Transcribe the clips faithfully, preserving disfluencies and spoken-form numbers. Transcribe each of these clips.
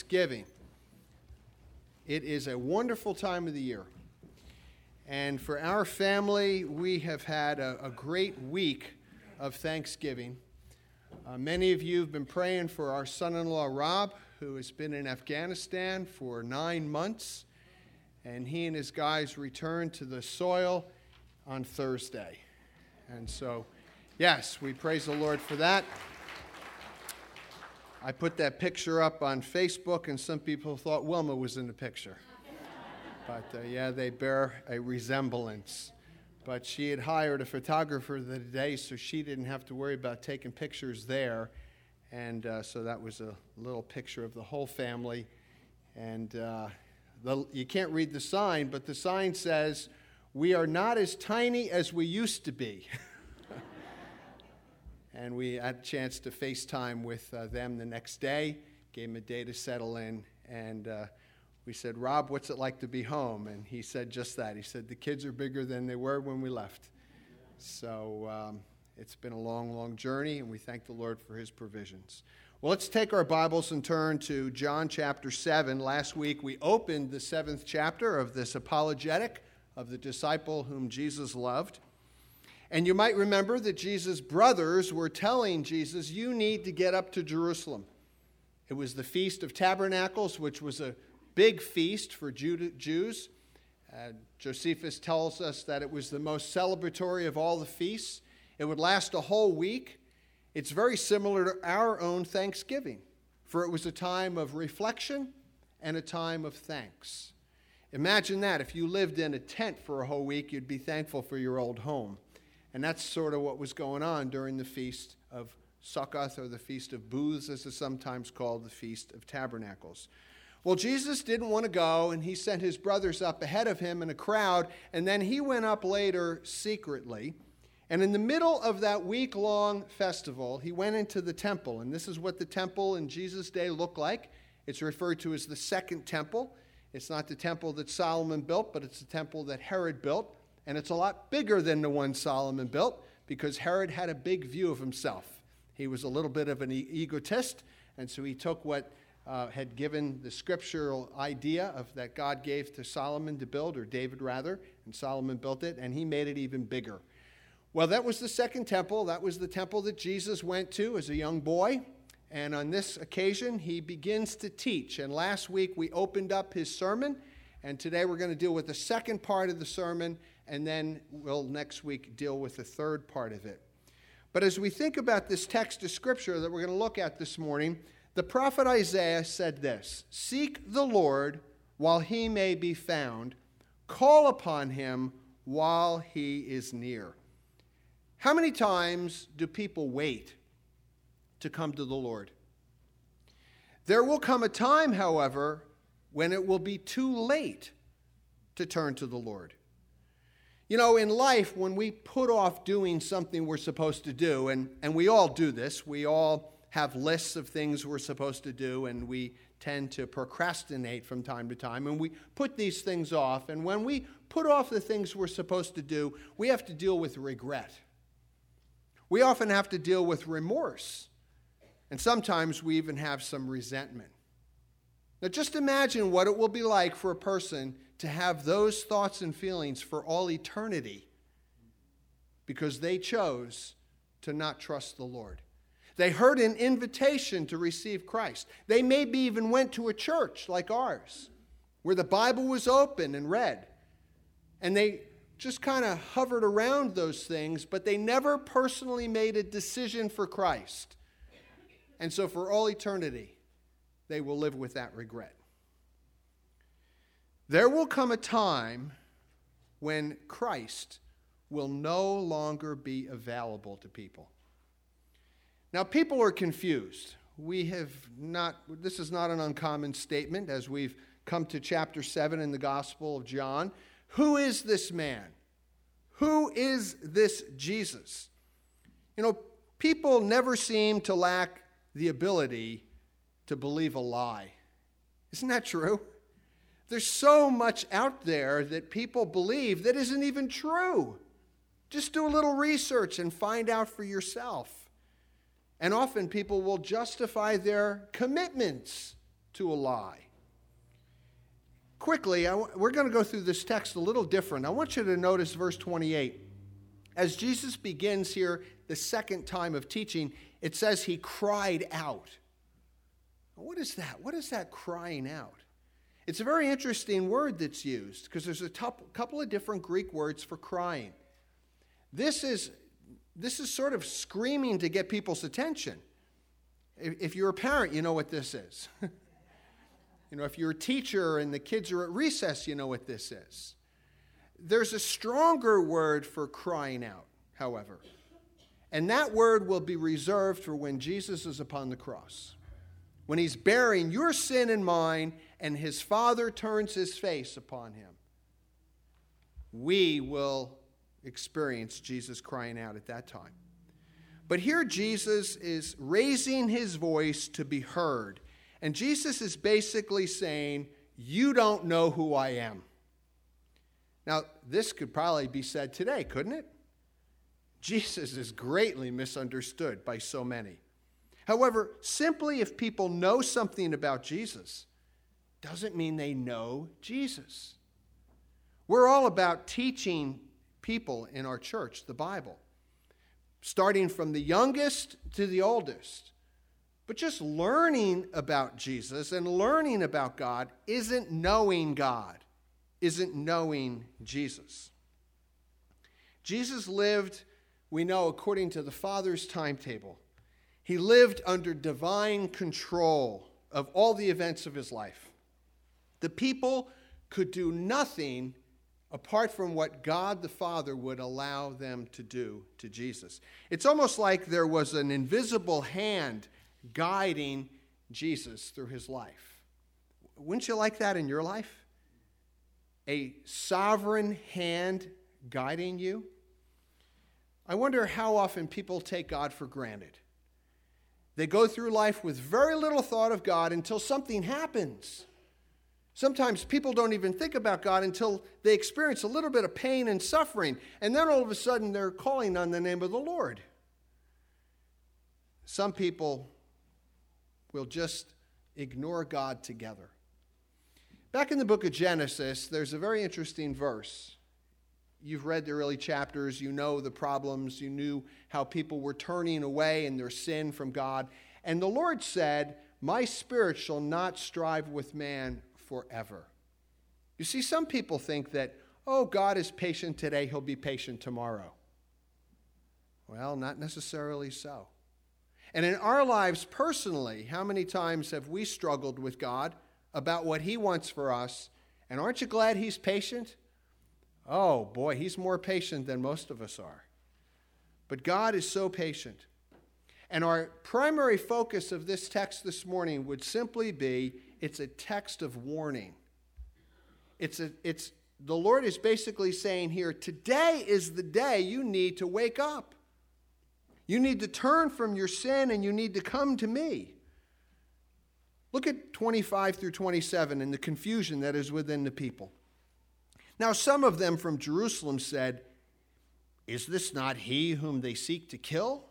Thanksgiving. It is a wonderful time of the year. And for our family, we have had a, a great week of Thanksgiving. Uh, many of you have been praying for our son-in-law, Rob, who has been in Afghanistan for nine months. And he and his guys returned to the soil on Thursday. And so, yes, we praise the Lord for that. I put that picture up on Facebook, and some people thought Wilma was in the picture. But, uh, yeah, they bear a resemblance. But she had hired a photographer the day, so she didn't have to worry about taking pictures there. And uh, so that was a little picture of the whole family. And uh, the, you can't read the sign, but the sign says, "We are not as tiny as we used to be." And we had a chance to FaceTime with uh, them the next day, gave them a day to settle in, and uh, we said, "Rob, what's it like to be home?" And he said just that. He said, "The kids are bigger than they were when we left." So um, it's been a long, long journey, and we thank the Lord for his provisions. Well, let's take our Bibles and turn to John chapter seven. Last week we opened the seventh chapter of this apologetic of the disciple whom Jesus loved. And you might remember that Jesus' brothers were telling Jesus, "You need to get up to Jerusalem." It was the Feast of Tabernacles, which was a big feast for Jews. Uh, Josephus tells us that it was the most celebratory of all the feasts. It would last a whole week. It's very similar to our own Thanksgiving, for it was a time of reflection and a time of thanks. Imagine that. If you lived in a tent for a whole week, you'd be thankful for your old home. And that's sort of what was going on during the Feast of Succoth, or the Feast of Booths, as it's sometimes called, the Feast of Tabernacles. Well, Jesus didn't want to go, and he sent his brothers up ahead of him in a crowd, and then he went up later secretly. And in the middle of that week-long festival, he went into the temple, and this is what the temple in Jesus' day looked like. It's referred to as the Second Temple. It's not the temple that Solomon built, but it's the temple that Herod built. And it's a lot bigger than the one Solomon built, because Herod had a big view of himself. He was a little bit of an e- egotist, and so he took what uh, had given the scriptural idea of that God gave to Solomon to build, or David rather, and Solomon built it, and he made it even bigger. Well, that was the Second Temple. That was the temple that Jesus went to as a young boy. And on this occasion, he begins to teach. And last week, we opened up his sermon, and today we're going to deal with the second part of the sermon, and then we'll next week deal with the third part of it. But as we think about this text of Scripture that we're going to look at this morning, the prophet Isaiah said this: "Seek the Lord while he may be found. Call upon him while he is near." How many times do people wait to come to the Lord? There will come a time, however, when it will be too late to turn to the Lord. You know, in life, when we put off doing something we're supposed to do, and, and we all do this, we all have lists of things we're supposed to do, and we tend to procrastinate from time to time, and we put these things off. And when we put off the things we're supposed to do, we have to deal with regret. We often have to deal with remorse, and sometimes we even have some resentment. Now, just imagine what it will be like for a person to have those thoughts and feelings for all eternity because they chose to not trust the Lord. They heard an invitation to receive Christ. They maybe even went to a church like ours where the Bible was open and read. And they just kind of hovered around those things, but they never personally made a decision for Christ. And so for all eternity, they will live with that regret. There will come a time when Christ will no longer be available to people. Now, people are confused. We have not, this is not an uncommon statement as we've come to chapter seven in the Gospel of John. Who is this man? Who is this Jesus? You know, people never seem to lack the ability to believe a lie. Isn't that true? There's so much out there that people believe that isn't even true. Just do a little research and find out for yourself. And often people will justify their commitments to a lie. Quickly, I w- we're going to go through this text a little different. I want you to notice verse twenty-eight. As Jesus begins here the second time of teaching, it says he cried out. What is that? What is that crying out? It's a very interesting word that's used because there's a top, couple of different Greek words for crying. This is, this is sort of screaming to get people's attention. If, if you're a parent, you know what this is. You know, if you're a teacher and the kids are at recess, you know what this is. There's a stronger word for crying out, however. And that word will be reserved for when Jesus is upon the cross. When he's bearing your sin and mine, and his Father turns his face upon him. We will experience Jesus crying out at that time. But here Jesus is raising his voice to be heard. And Jesus is basically saying, you don't know who I am. Now, this could probably be said today, couldn't it? Jesus is greatly misunderstood by so many. However, simply if people know something about Jesus, doesn't mean they know Jesus. We're all about teaching people in our church the Bible, starting from the youngest to the oldest. But just learning about Jesus and learning about God isn't knowing God, isn't knowing Jesus. Jesus lived, we know, according to the Father's timetable. He lived under divine control of all the events of his life. The people could do nothing apart from what God the Father would allow them to do to Jesus. It's almost like there was an invisible hand guiding Jesus through his life. Wouldn't you like that in your life? A sovereign hand guiding you? I wonder how often people take God for granted. They go through life with very little thought of God until something happens. Sometimes people don't even think about God until they experience a little bit of pain and suffering, and then all of a sudden they're calling on the name of the Lord. Some people will just ignore God together. Back in the book of Genesis, there's a very interesting verse. You've read the early chapters, you know the problems, you knew how people were turning away in their sin from God. And the Lord said, "My spirit shall not strive with man forever." You see, some people think that, oh, God is patient today, he'll be patient tomorrow. Well, not necessarily so. And in our lives personally, how many times have we struggled with God about what he wants for us? And aren't you glad he's patient? Oh, boy, he's more patient than most of us are. But God is so patient. And our primary focus of this text this morning would simply be, it's a text of warning. It's a, it's, the Lord is basically saying here, today is the day you need to wake up. You need to turn from your sin and you need to come to me. Look at twenty-five through twenty-seven and the confusion that is within the people. Now some of them from Jerusalem said, "Is this not he whom they seek to kill?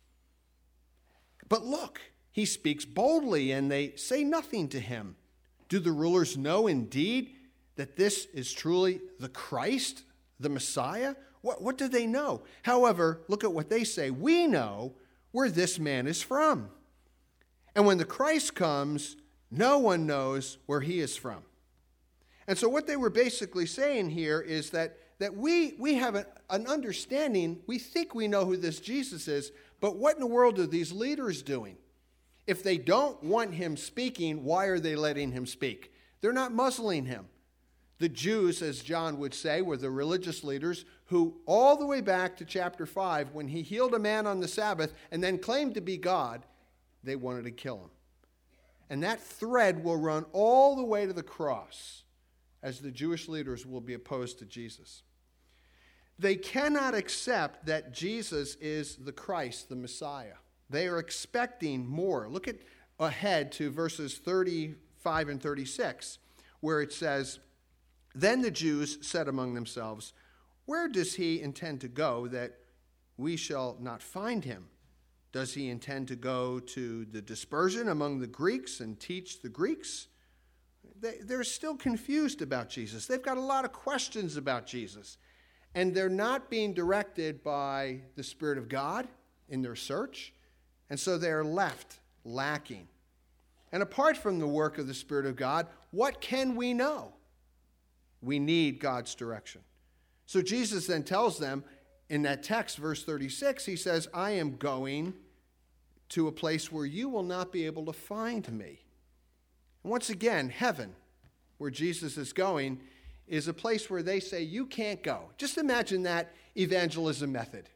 But look, he speaks boldly and they say nothing to him. Do the rulers know indeed that this is truly the Christ, the Messiah? What, what do they know? However, look at what they say. We know where this man is from. And when the Christ comes, no one knows where he is from." And so what they were basically saying here is that, that we, we have a, an understanding, we think we know who this Jesus is, but what in the world are these leaders doing? If they don't want him speaking, why are they letting him speak? They're not muzzling him. The Jews, as John would say, were the religious leaders who, all the way back to chapter five, when he healed a man on the Sabbath and then claimed to be God, they wanted to kill him. And that thread will run all the way to the cross, as the Jewish leaders will be opposed to Jesus. They cannot accept that Jesus is the Christ, the Messiah. They are expecting more. Look at ahead to verses thirty-five and thirty-six, where it says, "Then the Jews said among themselves, 'Where does he intend to go that we shall not find him? Does he intend to go to the dispersion among the Greeks and teach the Greeks? They, they're still confused about Jesus. They've got a lot of questions about Jesus. And they're not being directed by the Spirit of God in their search. And so they're left lacking. And apart from the work of the Spirit of God, what can we know? We need God's direction. So Jesus then tells them in that text, verse thirty-six, he says, I am going to a place where you will not be able to find me. And once again, heaven, where Jesus is going, is a place where they say, you can't go. Just imagine that evangelism method.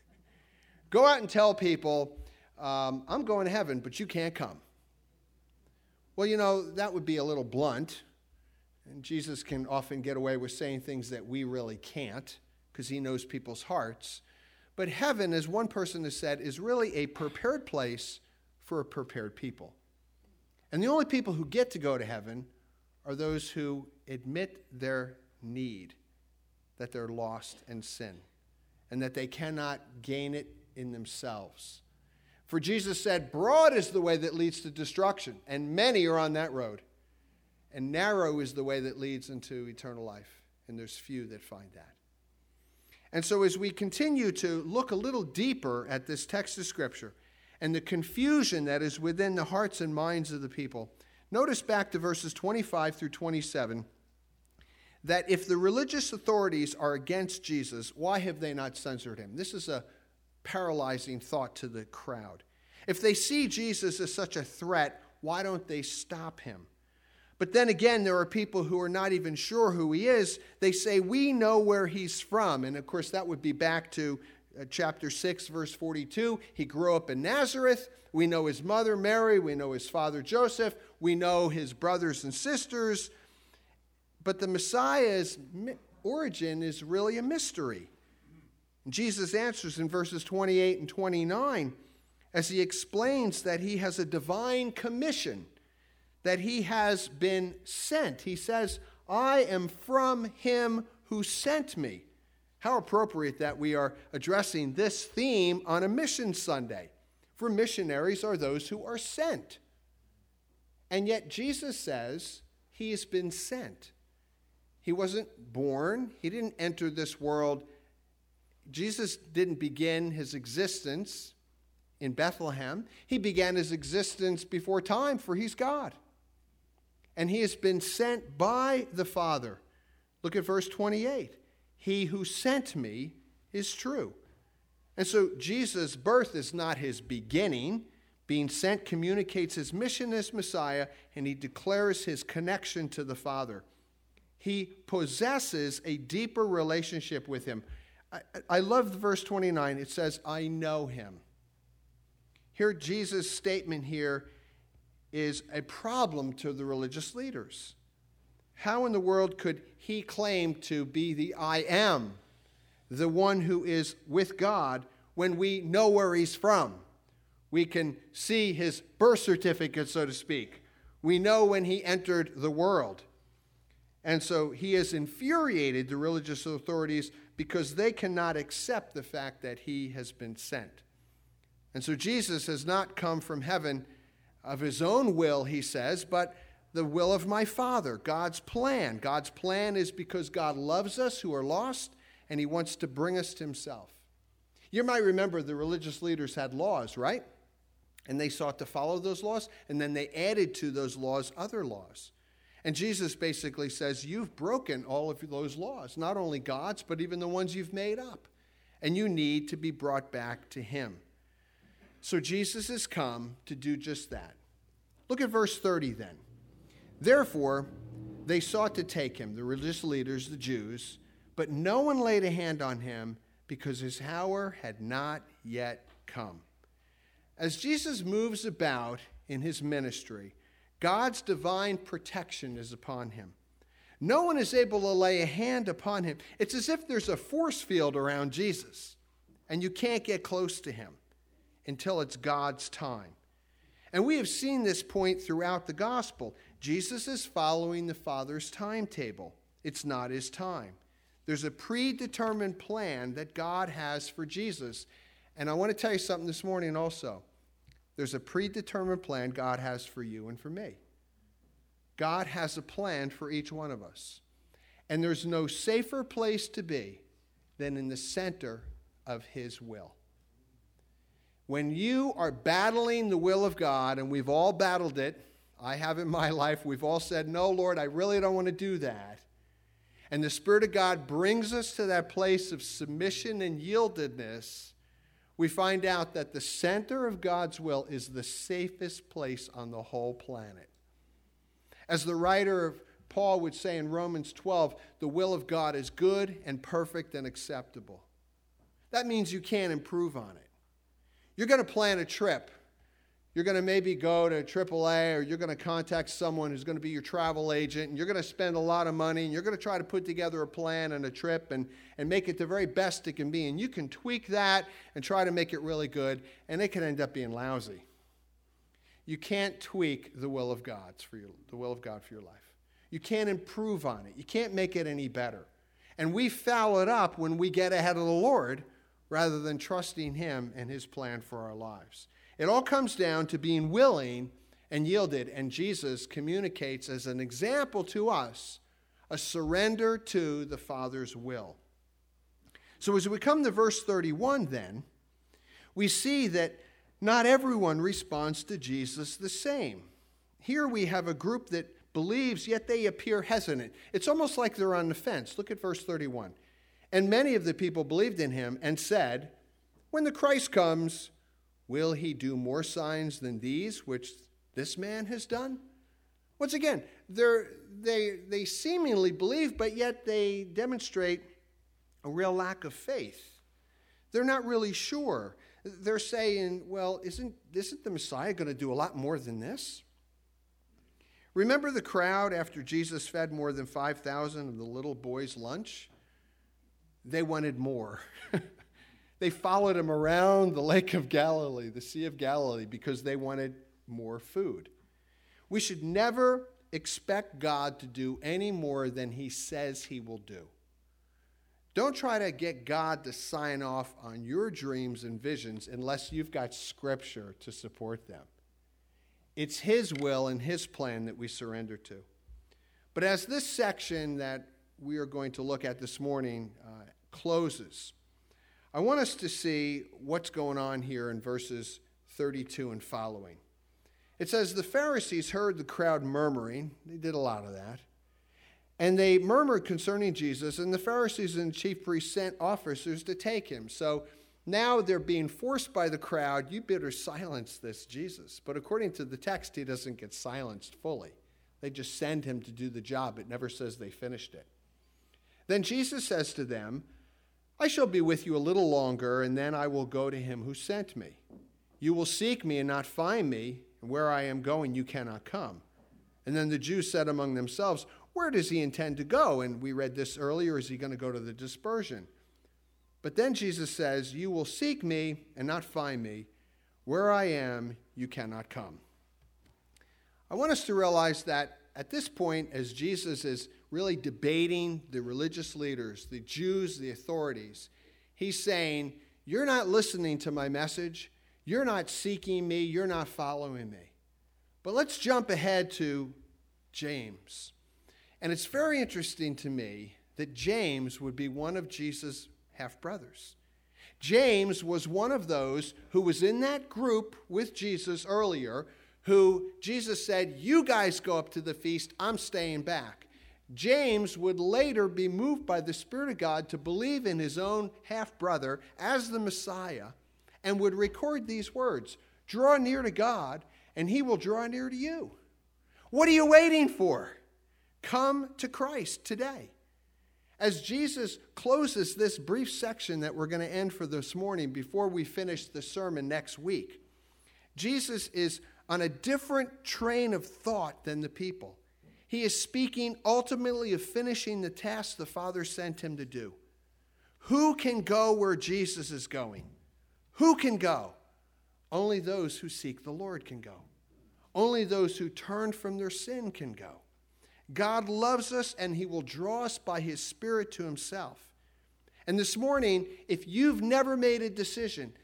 Go out and tell people, um, I'm going to heaven, but you can't come. Well, you know, that would be a little blunt. And Jesus can often get away with saying things that we really can't because he knows people's hearts. But heaven, as one person has said, is really a prepared place for a prepared people. And the only people who get to go to heaven are those who admit their need, that they're lost in sin, and that they cannot gain it in themselves. For Jesus said, broad is the way that leads to destruction, and many are on that road. And narrow is the way that leads into eternal life, and there's few that find that. And so as we continue to look a little deeper at this text of Scripture and the confusion that is within the hearts and minds of the people, notice back to verses twenty-five through twenty-seven that if the religious authorities are against Jesus, why have they not censored him? This is a paralyzing thought to the crowd. If they see Jesus as such a threat, why don't they stop him? But then again, there are people who are not even sure who he is. They say, we know where he's from. And of course, that would be back to uh, chapter six, verse forty-two. He grew up in Nazareth. We know his mother, Mary. We know his father, Joseph. We know his brothers and sisters. But the Messiah's origin is really a mystery. Jesus answers in verses twenty-eight and twenty-nine as he explains that he has a divine commission, that he has been sent. He says, I am from him who sent me. How appropriate that we are addressing this theme on a Mission Sunday. For missionaries are those who are sent. And yet Jesus says he has been sent. He wasn't born. He didn't enter this world. Jesus didn't begin his existence in Bethlehem. He began his existence before time, for he's God. And he has been sent by the Father. Look at verse twenty-eight. He who sent me is true. And so Jesus' birth is not his beginning. Being sent communicates his mission as Messiah, and he declares his connection to the Father. He possesses a deeper relationship with him. I, I love verse twenty-nine. It says, I know him. Here, Jesus' statement here is a problem to the religious leaders. How in the world could he claim to be the I am, the one who is with God, when we know where he's from? We can see his birth certificate, so to speak. We know when he entered the world. And so he has infuriated the religious authorities because they cannot accept the fact that he has been sent. And so Jesus has not come from heaven of his own will, he says, but the will of my Father, God's plan. God's plan is because God loves us who are lost, and he wants to bring us to himself. You might remember the religious leaders had laws, right? And they sought to follow those laws, and then they added to those laws other laws. And Jesus basically says, you've broken all of those laws, not only God's, but even the ones you've made up. And you need to be brought back to him. So Jesus has come to do just that. Look at verse thirty then. Therefore, they sought to take him, the religious leaders, the Jews, but no one laid a hand on him because his hour had not yet come. As Jesus moves about in his ministry, God's divine protection is upon him. No one is able to lay a hand upon him. It's as if there's a force field around Jesus, and you can't get close to him until it's God's time. And we have seen this point throughout the gospel. Jesus is following the Father's timetable. It's not his time. There's a predetermined plan that God has for Jesus, And I want to tell you something this morning also. There's a predetermined plan God has for you and for me. God has a plan for each one of us. And there's no safer place to be than in the center of his will. When you are battling the will of God, and we've all battled it, I have in my life, we've all said, no, Lord, I really don't want to do that. And the Spirit of God brings us to that place of submission and yieldedness. We find out that the center of God's will is the safest place on the whole planet. As the writer of Paul would say in Romans twelve, the will of God is good and perfect and acceptable. That means you can't improve on it. You're going to plan a trip. You're going to maybe go to triple A, or you're going to contact someone who's going to be your travel agent, and you're going to spend a lot of money, and you're going to try to put together a plan and a trip and, and make it the very best it can be. And you can tweak that and try to make it really good, and it can end up being lousy. You can't tweak the will of God for your, the will of God for your life. You can't improve on it. You can't make it any better. And we foul it up when we get ahead of the Lord rather than trusting him and his plan for our lives. It all comes down to being willing and yielded, and Jesus communicates as an example to us a surrender to the Father's will. So as we come to verse thirty-one then, we see that not everyone responds to Jesus the same. Here we have a group that believes, yet they appear hesitant. It's almost like they're on the fence. Look at verse thirty-one. And many of the people believed in him and said, when the Christ comes, will he do more signs than these which this man has done? Once again, they're, they they seemingly believe, but yet they demonstrate a real lack of faith. They're not really sure. They're saying, well, isn't, isn't the Messiah going to do a lot more than this? Remember the crowd after Jesus fed more than five thousand of the little boys' lunch? They wanted more. They followed him around the Lake of Galilee, the Sea of Galilee, because they wanted more food. We should never expect God to do any more than he says he will do. Don't try to get God to sign off on your dreams and visions unless you've got Scripture to support them. It's his will and his plan that we surrender to. But as this section that we are going to look at this morning uh, closes, I want us to see what's going on here in verses thirty-two and following. It says, the Pharisees heard the crowd murmuring. They did a lot of that. And they murmured concerning Jesus, and the Pharisees and the chief priests sent officers to take him. So now they're being forced by the crowd, you better silence this Jesus. But according to the text, he doesn't get silenced fully. They just send him to do the job. It never says they finished it. Then Jesus says to them, I shall be with you a little longer, and then I will go to him who sent me. You will seek me and not find me, and where I am going you cannot come. And then the Jews said among themselves, where does he intend to go? And we read this earlier, is he going to go to the dispersion? But then Jesus says, you will seek me and not find me. Where I am, you cannot come. I want us to realize that at this point, as Jesus is really debating the religious leaders, the Jews, the authorities, he's saying, you're not listening to my message. You're not seeking me. You're not following me. But let's jump ahead to James. And it's very interesting to me that James would be one of Jesus' half-brothers. James was one of those who was in that group with Jesus earlier, who Jesus said, you guys go up to the feast, I'm staying back. James would later be moved by the Spirit of God to believe in his own half-brother as the Messiah and would record these words, draw near to God and he will draw near to you. What are you waiting for? Come to Christ today. As Jesus closes this brief section that we're going to end for this morning before we finish the sermon next week, Jesus is on a different train of thought than the people. He is speaking ultimately of finishing the task the Father sent him to do. Who can go where Jesus is going? Who can go? Only those who seek the Lord can go. Only those who turn from their sin can go. God loves us and he will draw us by his Spirit to himself. And this morning, if you've never made a decision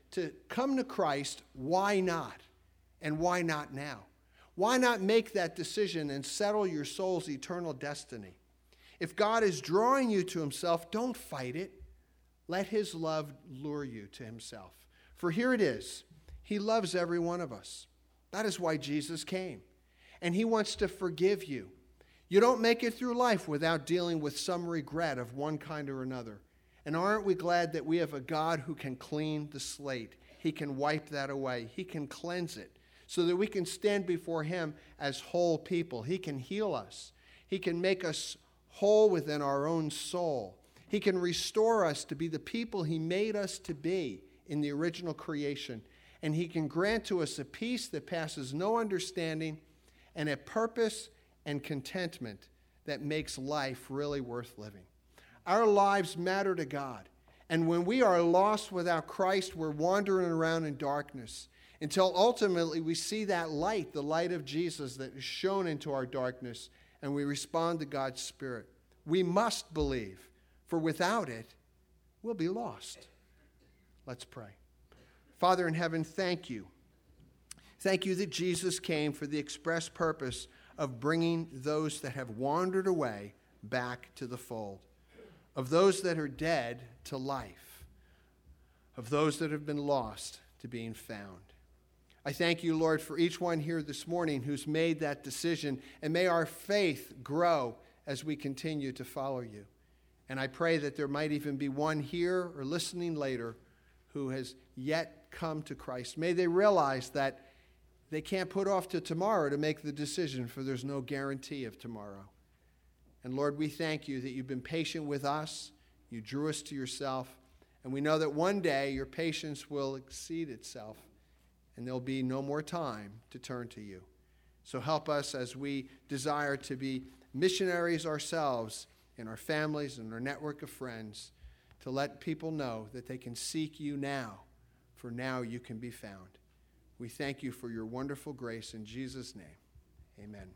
to come to Christ, why not? And why not now? Why not make that decision and settle your soul's eternal destiny? If God is drawing you to himself, don't fight it. Let his love lure you to himself. For here it is. He loves every one of us. That is why Jesus came. And he wants to forgive you. You don't make it through life without dealing with some regret of one kind or another. And aren't we glad that we have a God who can clean the slate? He can wipe that away. He can cleanse it so that we can stand before him as whole people. He can heal us. He can make us whole within our own soul. He can restore us to be the people he made us to be in the original creation. And he can grant to us a peace that passes no understanding and a purpose and contentment that makes life really worth living. Our lives matter to God. And when we are lost without Christ, we're wandering around in darkness until ultimately we see that light, the light of Jesus that is shown into our darkness, and we respond to God's Spirit. We must believe, for without it, we'll be lost. Let's pray. Father in heaven, thank you. Thank you that Jesus came for the express purpose of bringing those that have wandered away back to the fold, of those that are dead to life, of those that have been lost to being found. I thank you, Lord, for each one here this morning who's made that decision, and may our faith grow as we continue to follow you. And I pray that there might even be one here or listening later who has yet come to Christ. May they realize that they can't put off to tomorrow to make the decision, for there's no guarantee of tomorrow. And Lord, we thank you that you've been patient with us. You drew us to yourself. And we know that one day your patience will exceed itself, and there'll be no more time to turn to you. So help us as we desire to be missionaries ourselves in our families and our network of friends, to let people know that they can seek you now, for now you can be found. We thank you for your wonderful grace in Jesus' name. Amen.